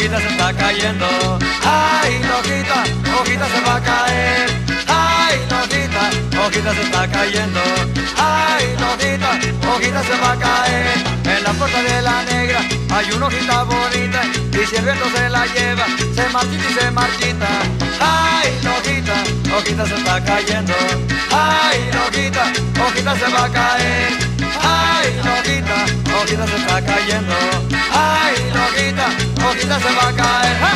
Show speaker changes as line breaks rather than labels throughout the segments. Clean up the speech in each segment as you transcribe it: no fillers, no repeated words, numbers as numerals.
hojita se está cayendo. Ay, la hojita, hojita se va a caer. Ay, la hojita se está cayendo. Ay, la hojita se va a caer. En la puerta de la negra hay una hojita bonita y si el viento se la lleva, se marchita y se marchita. Ay, la hojita se está cayendo. Ay, la hojita se va a caer. Ay, la hojita se está cayendo. Ay, la hojita se va a caer. ¡Ja!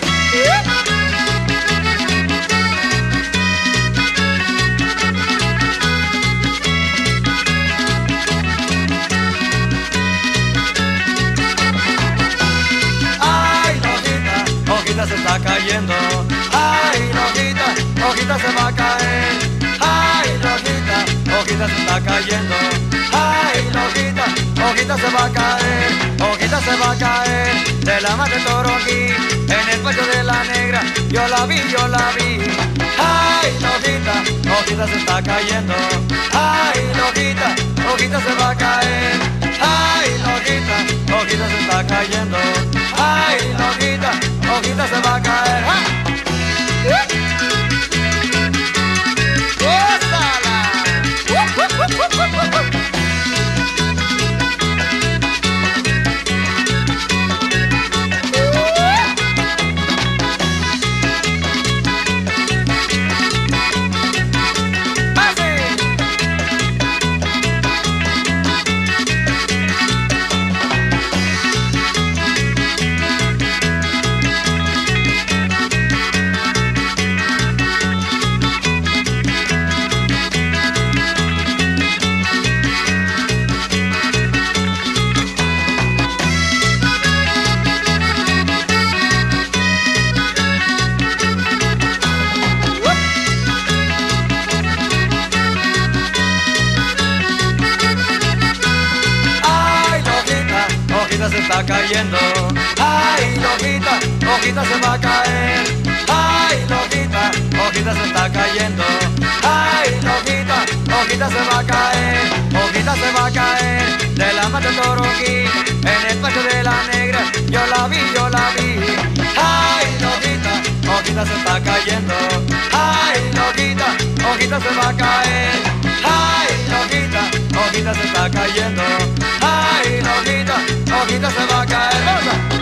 Se está cayendo. Ay, la hojita se va a caer. Ay, la hojita se está cayendo. Ay, la hojita se va a caer. Hojita se va a caer de la madre Toronqui en el pecho de la negra. Yo la vi, yo la vi. Ay, la hojita se está cayendo. Ay, la hojita se va a caer. Ay, la hojita se está cayendo. Ay, la hojita se va a caer. ¡Ja! ¡Gózala! Se está cayendo. Ay, la hojita se va a caer. Ay, la hojita se está cayendo. Ay, la hojita se va a caer. Hojita se va a caer de la mata Toronqui en el pecho de la negra. Yo la vi, yo la vi. Ay, la hojita se está cayendo. Ay, la hojita se va a caer. Ay, la hojita se está cayendo. Ay, la hojita se va a caer.